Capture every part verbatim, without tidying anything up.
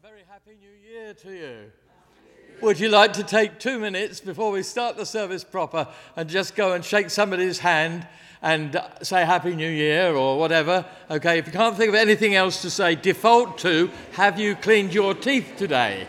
very happy new year to you. Would you like to take two minutes before we start the service proper and just go and shake somebody's hand and say Happy New Year or whatever? Okay, if you can't think of anything else to say, default to, have you cleaned your teeth today?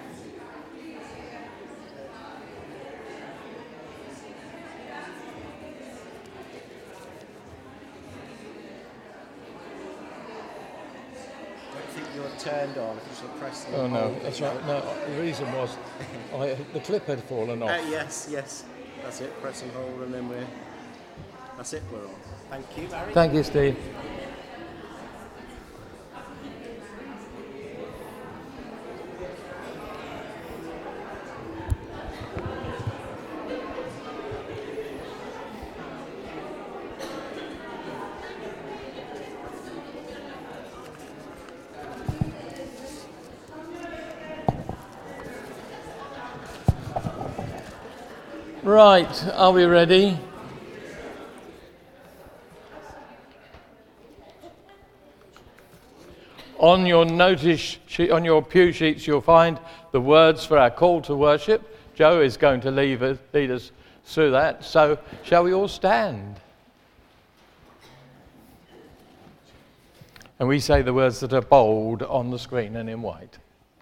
Turned on, if you should press the Oh no, that's right. No, the reason was I, the clip had fallen off. Uh, yes, yes, that's it. Press and hold, and then we're. That's it. We're on. Thank you, Barry. Thank you, Steve. Right, are we ready? On your notice sheet, on your pew sheets, you'll find the words for our call to worship. Joe is going to lead us, lead us through that. So, shall we all stand? And we say the words that are bold on the screen and in white.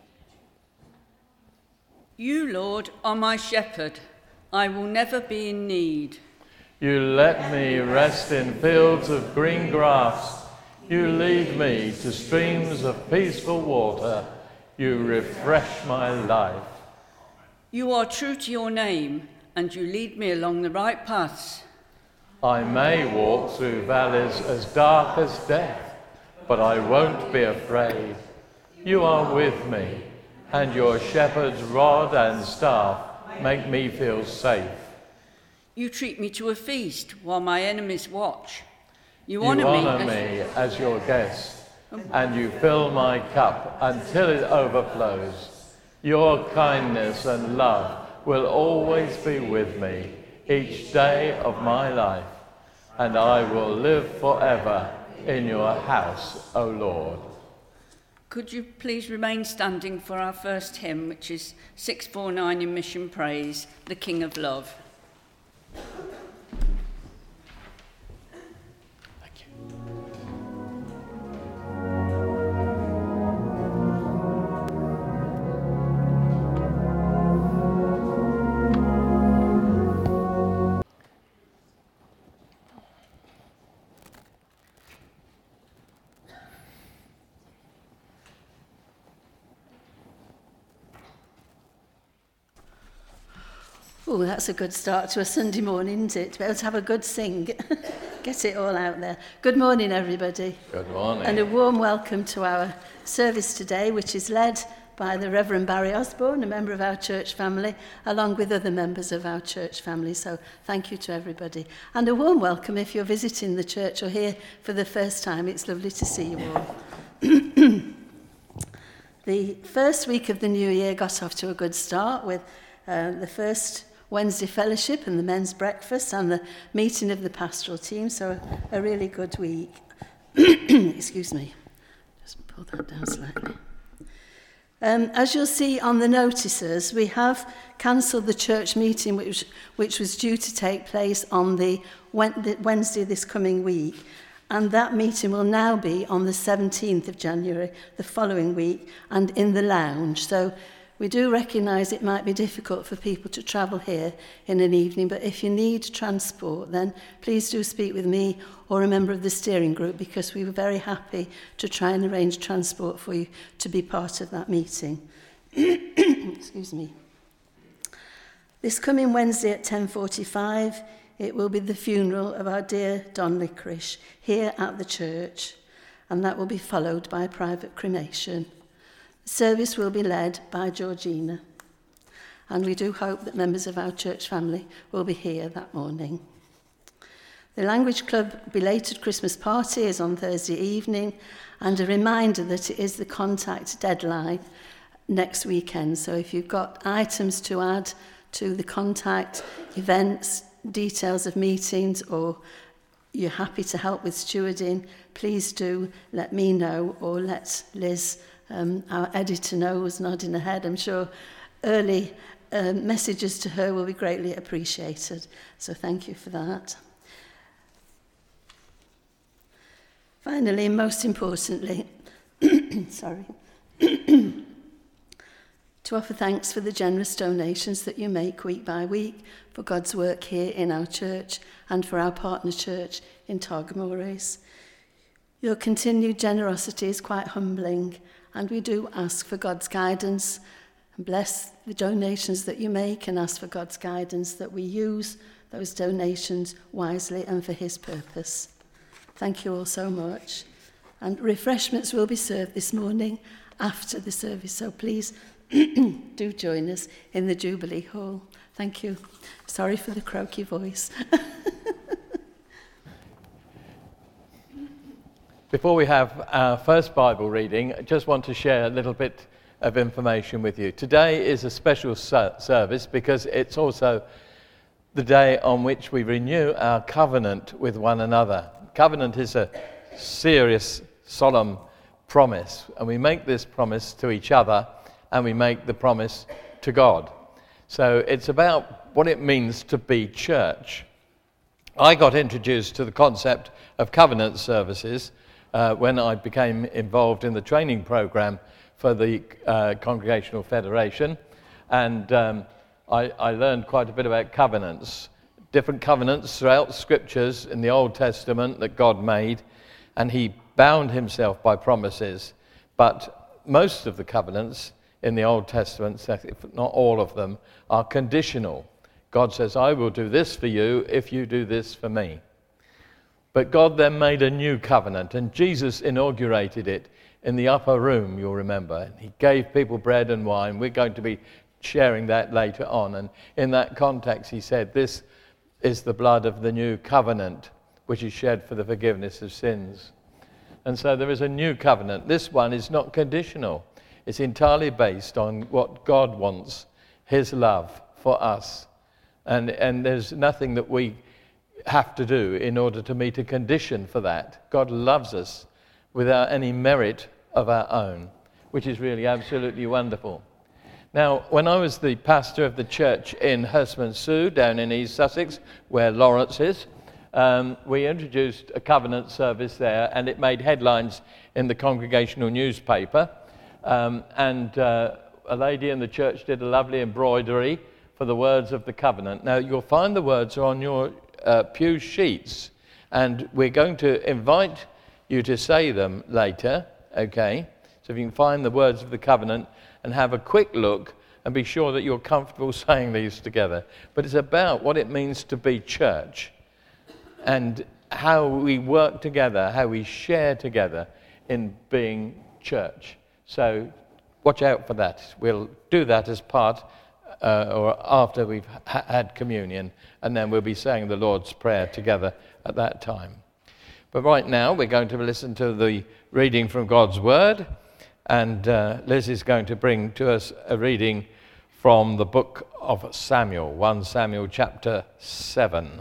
You, Lord, are my shepherd. I will never be in need. You let me rest in fields of green grass. You lead me to streams of peaceful water. You refresh my life. You are true to your name, and you lead me along the right paths. I may walk through valleys as dark as death, but I won't be afraid. You are with me, and your shepherd's rod and staff make me feel safe. You treat me to a feast while my enemies watch. You, You honour me, honour me as, as your guest, and you fill my cup until it overflows. Your kindness and love will always be with me each day of my life, and I will live forever in your house, O Lord. Could you please remain standing for our first hymn, which is six forty-nine in Mission Praise, The King of Love. Thank you. Oh, that's a good start to a Sunday morning, isn't it? To be able to have a good sing. Get it all out there. Good morning, everybody. Good morning. And a warm welcome to our service today, which is led by the Reverend Barry Osborne, a member of our church family, along with other members of our church family. So thank you to everybody. And a warm welcome if you're visiting the church or here for the first time. It's lovely to see you all. The first week of the new year got off to a good start with uh, the first Wednesday fellowship and the men's breakfast and the meeting of the pastoral team, so a, a really good week. Excuse me, just pull that down slightly. Um, as you'll see on the notices, we have cancelled the church meeting which, which was due to take place on the Wednesday this coming week, and that meeting will now be on the seventeenth of January, the following week, and in the lounge. So we do recognise it might be difficult for people to travel here in an evening, but if you need transport, then please do speak with me or a member of the steering group, because we were very happy to try and arrange transport for you to be part of that meeting. Excuse me. This coming Wednesday at ten forty-five, it will be the funeral of our dear Don Licorice here at the church, and that will be followed by a private cremation. The service will be led by Georgina, and we do hope that members of our church family will be here that morning. The Language Club belated Christmas party is on Thursday evening, and a reminder that it is the contact deadline next weekend. So if you've got items to add to the contact, events, details of meetings, or you're happy to help with stewarding, please do let me know or let Liz Um, our editor knows, nodding her head. I'm sure early um, messages to her will be greatly appreciated. So thank you for that. Finally, most importantly, sorry, to offer thanks for the generous donations that you make week by week for God's work here in our church and for our partner church in Targamores. Your continued generosity is quite humbling, and we do ask for God's guidance and bless the donations that you make and ask for God's guidance that we use those donations wisely and for his purpose. Thank you all so much. And refreshments will be served this morning after the service, so please do join us in the Jubilee Hall. Thank you. Sorry for the croaky voice. Before we have our first Bible reading, I just want to share a little bit of information with you. Today is a special service because it's also the day on which we renew our covenant with one another. Covenant is a serious, solemn promise, and we make this promise to each other, and we make the promise to God. So it's about what it means to be church. I got introduced to the concept of covenant services uh, when I became involved in the training program for the uh, Congregational Federation, and um, I, I learned quite a bit about covenants, different covenants throughout scriptures in the Old Testament that God made, and he bound himself by promises. But most of the covenants in the Old Testament, if not all of them, are conditional. God says, I will do this for you if you do this for me. But God then made a new covenant, and Jesus inaugurated it in the upper room, you'll remember. He gave people bread and wine. We're going to be sharing that later on. And in that context, he said, this is the blood of the new covenant, which is shed for the forgiveness of sins. And so there is a new covenant. This one is not conditional. It's entirely based on what God wants, his love for us. And, and there's nothing that we have to do in order to meet a condition for that. God loves us without any merit of our own, which is really absolutely wonderful. Now, when I was the pastor of the church in Hurstmonceux, down in East Sussex, where Lawrence is, um, we introduced a covenant service there, and it made headlines in the congregational newspaper. Um, and uh, a lady in the church did a lovely embroidery for the words of the covenant. Now, you'll find the words are on your uh, pew sheets, and we're going to invite you to say them later, okay? So if you can find the words of the covenant and have a quick look and be sure that you're comfortable saying these together. But it's about what it means to be church and how we work together, how we share together in being church. So watch out for that. We'll do that as part uh, or after we've ha- had communion, and then we'll be saying the Lord's Prayer together at that time. But right now we're going to listen to the reading from God's Word, and uh, Liz is going to bring to us a reading from the book of Samuel, First Samuel chapter seven.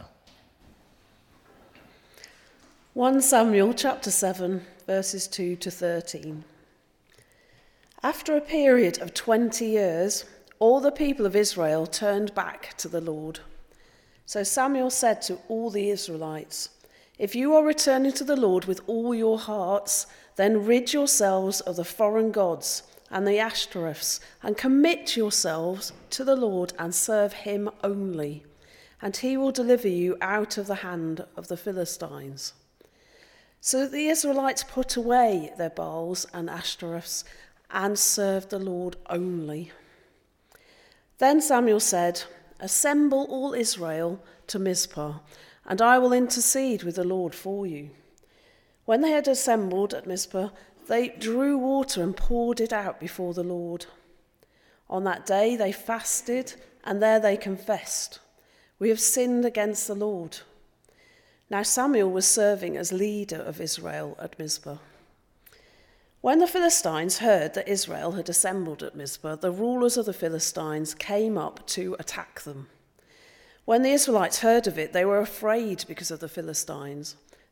First Samuel chapter seven, verses two to thirteen. After a period of twenty years, all the people of Israel turned back to the Lord. So Samuel said to all the Israelites, if you are returning to the Lord with all your hearts, then rid yourselves of the foreign gods and the Ashtoreths, and commit yourselves to the Lord and serve him only, and he will deliver you out of the hand of the Philistines. So the Israelites put away their Baals and Ashtoreths and served the Lord only. Then Samuel said, assemble all Israel to Mizpah, and I will intercede with the Lord for you. When they had assembled at Mizpah, they drew water and poured it out before the Lord. On that day they fasted, and there they confessed, we have sinned against the Lord. Now Samuel was serving as leader of Israel at Mizpah. When the Philistines heard that Israel had assembled at Mizpah, the rulers of the Philistines came up to attack them. When the Israelites heard of it, they were afraid because of the Philistines.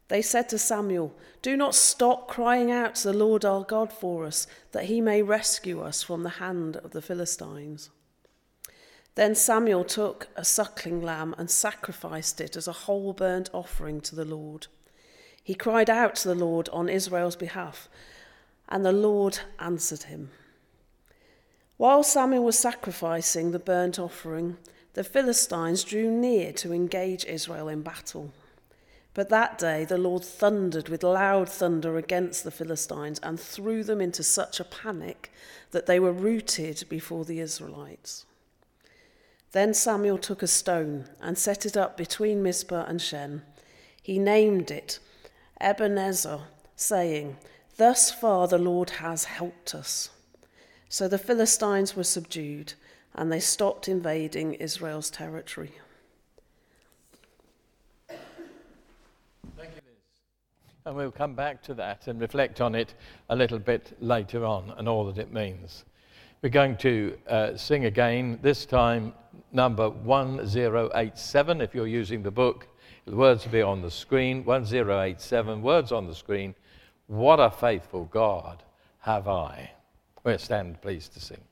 They said to Samuel, "Do not stop crying out to the Lord our God for us, that he may rescue us from the hand of the Philistines." Then Samuel took a suckling lamb and sacrificed it as a whole burnt offering to the Lord. He cried out to the Lord on Israel's behalf, and the Lord answered him. While Samuel was sacrificing the burnt offering, the Philistines drew near to engage Israel in battle. But that day the Lord thundered with loud thunder against the Philistines and threw them into such a panic that they were routed before the Israelites. Then Samuel took a stone and set it up between Mizpah and Shen. He named it Ebenezer, saying, "Thus far the Lord has helped us." So the Philistines were subdued, and they stopped invading Israel's territory. And we'll come back to that and reflect on it a little bit later on and all that it means. We're going to uh, sing again, this time number one zero eight seven. If you're using the book, the words will be on the screen. one zero eight seven, words on the screen. What a faithful God have I. We'll stand pleased to sing.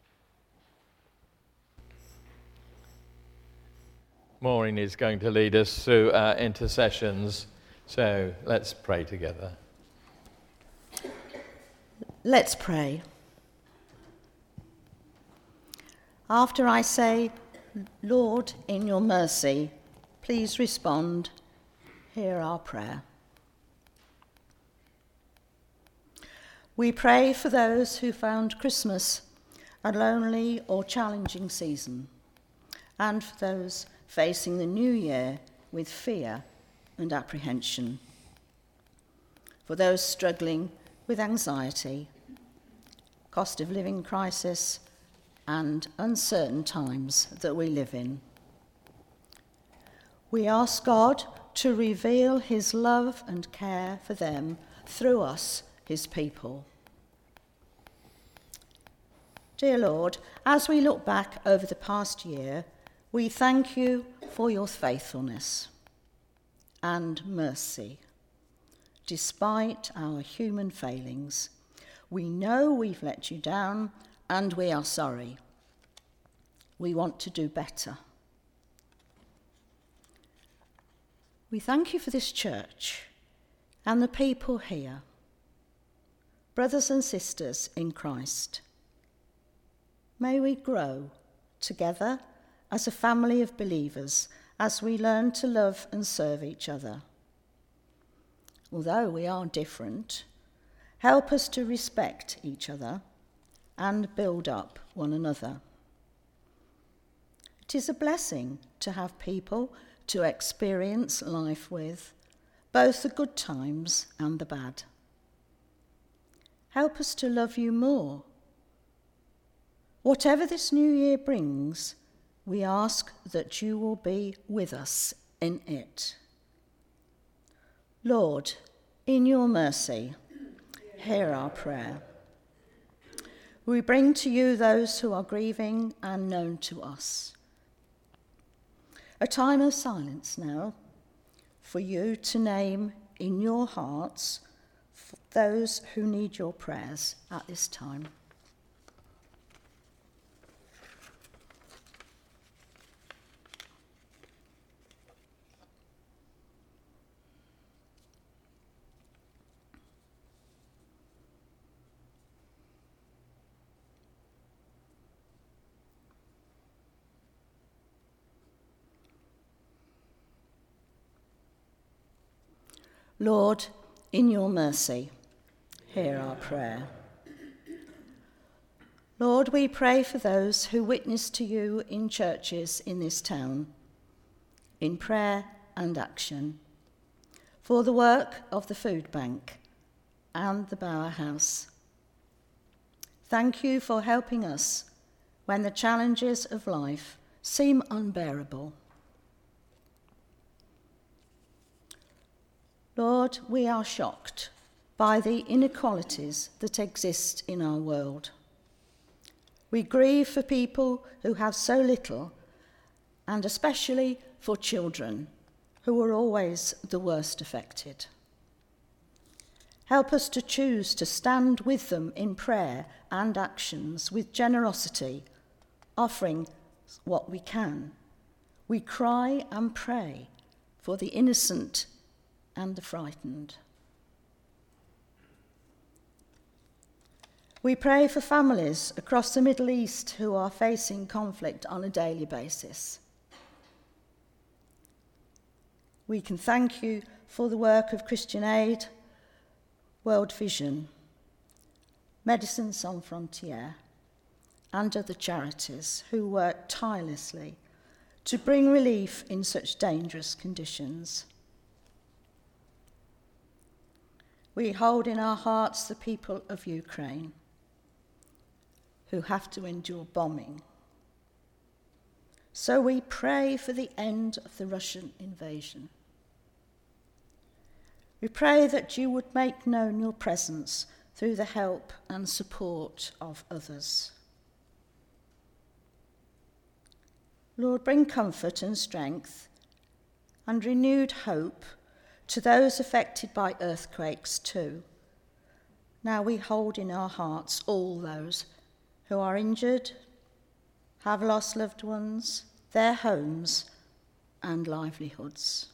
Maureen is going to lead us through our intercessions. So let's pray together. Let's pray. After I say, "Lord, in your mercy, please respond," hear our prayer. We pray for those who found Christmas a lonely or challenging season, and for those facing the new year with fear and apprehension, for those struggling with anxiety, cost of living crisis, and uncertain times that we live in. We ask God to reveal his love and care for them through us, his people. Dear Lord, as we look back over the past year, we thank you for your faithfulness and mercy. Despite our human failings, we know we've let you down and we are sorry. We want to do better. We thank you for this church and the people here, brothers and sisters in Christ. May we grow together as a family of believers as we learn to love and serve each other. Although we are different, help us to respect each other and build up one another. It is a blessing to have people to experience life with, both the good times and the bad. Help us to love you more. Whatever this new year brings, we ask that you will be with us in it. Lord, in your mercy, hear our prayer. We bring to you those who are grieving and known to us. A time of silence now for you to name in your hearts those who need your prayers at this time. Lord, in your mercy, hear our prayer. Lord, we pray for those who witness to you in churches in this town, in prayer and action, for the work of the food bank and the Bower House. Thank you for helping us when the challenges of life seem unbearable. Lord, we are shocked by the inequalities that exist in our world. We grieve for people who have so little, and especially for children who are always the worst affected. Help us to choose to stand with them in prayer and actions with generosity, offering what we can. We cry and pray for the innocent and the frightened. We pray for families across the Middle East who are facing conflict on a daily basis. We can thank you for the work of Christian Aid, World Vision, Médecins Sans Frontières, and other charities who work tirelessly to bring relief in such dangerous conditions. We hold in our hearts the people of Ukraine who have to endure bombing. So we pray for the end of the Russian invasion. We pray that you would make known your presence through the help and support of others. Lord, bring comfort and strength and renewed hope to those affected by earthquakes too. Now we hold in our hearts all those who are injured, have lost loved ones, their homes and livelihoods.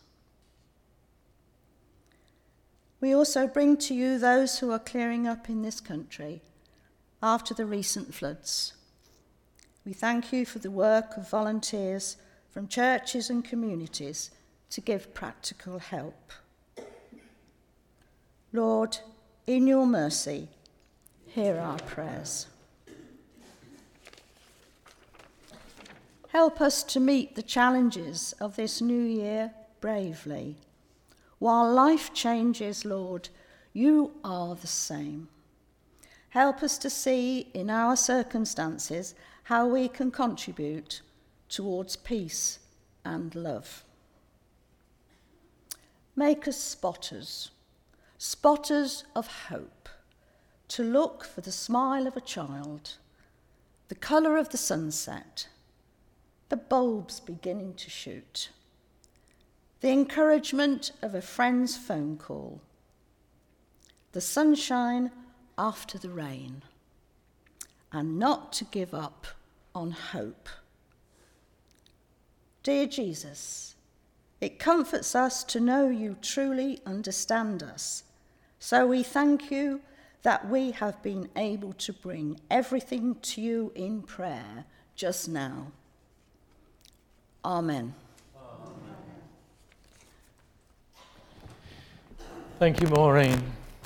We also bring to you those who are clearing up in this country after the recent floods. We thank you for the work of volunteers from churches and communities to give practical help. Lord, in your mercy, hear our prayers. Help us to meet the challenges of this new year bravely. While life changes, Lord, you are the same. Help us to see in our circumstances how we can contribute towards peace and love. Make us spotters, spotters of hope, to look for the smile of a child, the colour of the sunset, the bulbs beginning to shoot, the encouragement of a friend's phone call, the sunshine after the rain, and not to give up on hope. Dear Jesus, it comforts us to know you truly understand us, so we thank you that we have been able to bring everything to you in prayer just now. Amen. Thank you, Maureen.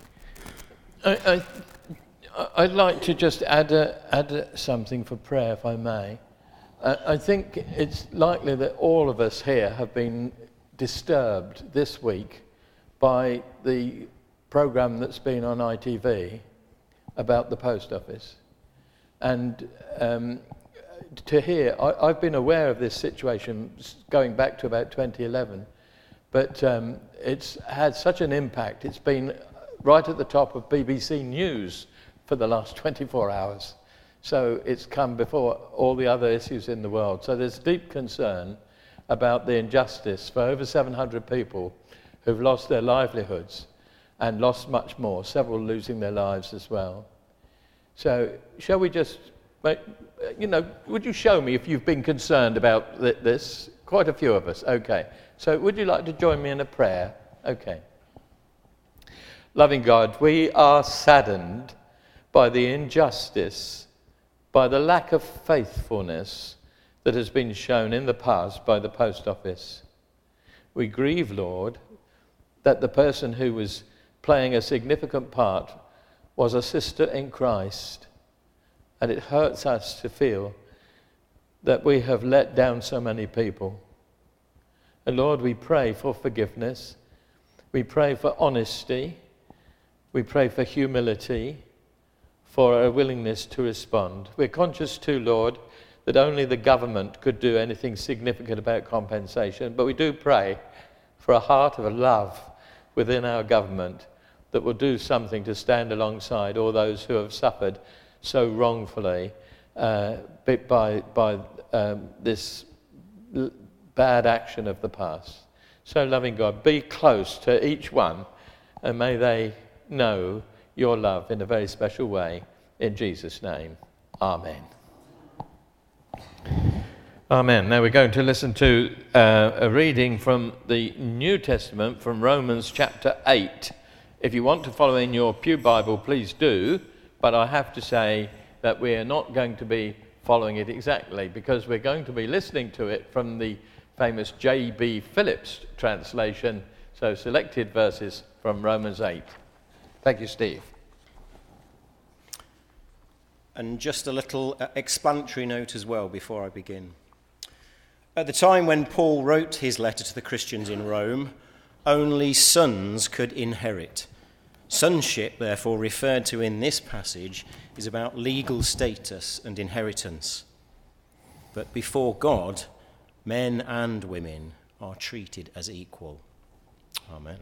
I, I, I'd like to just add, a, add a, something for prayer, if I may. Uh, I think it's likely that all of us here have been disturbed this week by the programme that's been on I T V about the post office. And um, to hear, I, I've been aware of this situation going back to about twenty eleven, but um, it's had such an impact. It's been right at the top of B B C News for the last twenty-four hours. So it's come before all the other issues in the world. So there's deep concern about the injustice for over seven hundred people who've lost their livelihoods and lost much more, several losing their lives as well. So shall we just, you know, would you show me if you've been concerned about th- this? Quite a few of us, okay. So would you like to join me in a prayer? Okay. Loving God, we are saddened by the injustice, by the lack of faithfulness that has been shown in the past by the post office. We grieve, Lord, that the person who was playing a significant part was a sister in Christ, and it hurts us to feel that we have let down so many people. And Lord, we pray for forgiveness, we pray for honesty, we pray for humility, for a willingness to respond. We're conscious too, Lord, that only the government could do anything significant about compensation, but we do pray for a heart of love within our government that will do something to stand alongside all those who have suffered so wrongfully uh, by, by um, this l- bad action of the past. So loving God, be close to each one, and may they know your love in a very special way. In Jesus' name, amen. Amen. Now we're going to listen to uh, a reading from the New Testament from Romans chapter eight. If you want to follow in your pew Bible, please do. But I have to say that we are not going to be following it exactly, because we're going to be listening to it from the famous J B Phillips translation. So selected verses from Romans eight. Thank you, Steve. And just a little uh, explanatory note as well before I begin. At the time when Paul wrote his letter to the Christians in Rome, only sons could inherit. Sonship, therefore, referred to in this passage, is about legal status and inheritance. But before God, men and women are treated as equal. Amen.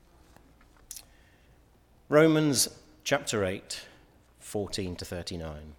Romans chapter eight, fourteen to thirty-nine.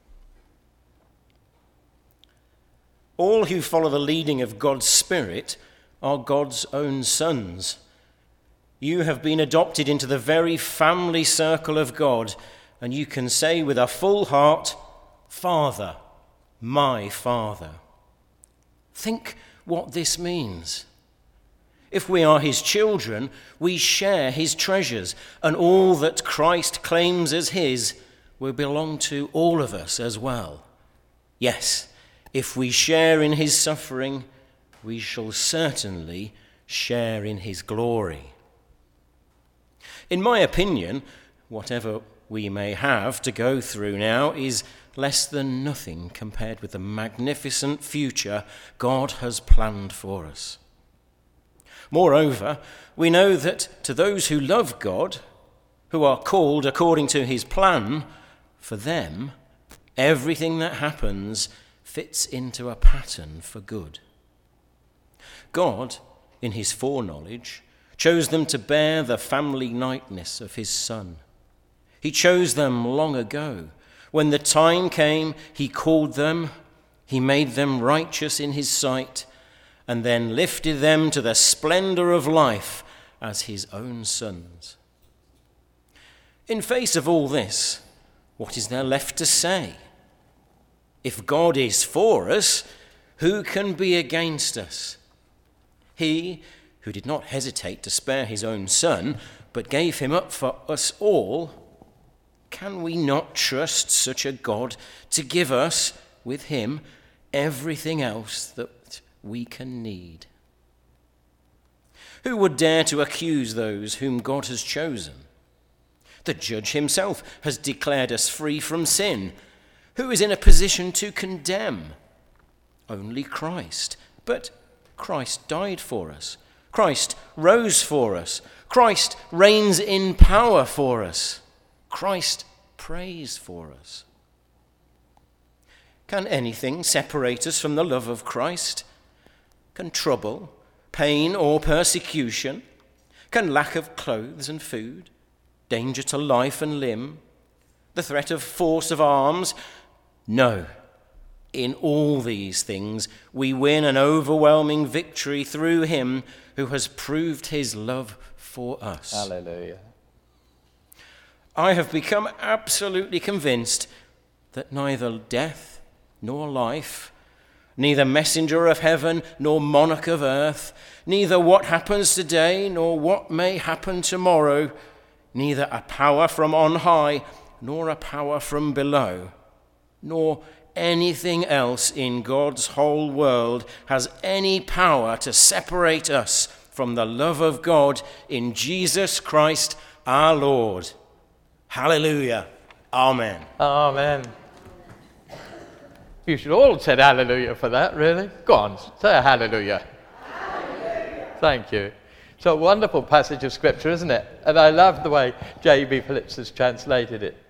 All who follow the leading of God's Spirit are God's own sons. You have been adopted into the very family circle of God, and you can say with a full heart, Father, my Father. Think what this means. If we are his children, we share his treasures, and all that Christ claims as his will belong to all of us as well. Yes, if we share in his suffering, we shall certainly share in his glory. In my opinion, whatever we may have to go through now is less than nothing compared with the magnificent future God has planned for us. Moreover, we know that to those who love God, who are called according to his plan, for them, everything that happens fits into a pattern for good. God, in his foreknowledge, chose them to bear the family likeness of his Son. He chose them long ago. When the time came, he called them, he made them righteous in his sight, and then lifted them to the splendor of life as his own sons. In face of all this, what is there left to say? If God is for us, who can be against us? He, who did not hesitate to spare his own Son, but gave him up for us all, can we not trust such a God to give us, with him, everything else that we can need? Who would dare to accuse those whom God has chosen? The judge himself has declared us free from sin. Who is in a position to condemn? Only Christ. But Christ died for us. Christ rose for us. Christ reigns in power for us. Christ prays for us. Can anything separate us from the love of Christ? Can trouble, pain, or persecution? Can lack of clothes and food, danger to life and limb, the threat of force of arms? No. In all these things we win an overwhelming victory through him who has proved his love for us. Hallelujah. I have become absolutely convinced that neither death nor life, neither messenger of heaven nor monarch of earth, neither what happens today nor what may happen tomorrow, neither a power from on high nor a power from below, nor anything else in God's whole world has any power to separate us from the love of God in Jesus Christ our Lord. Hallelujah. Amen. Amen. You should all say hallelujah for that, really. Go on, say a hallelujah. Hallelujah. Thank you. It's a wonderful passage of Scripture, isn't it? And I love the way J B Phillips has translated it.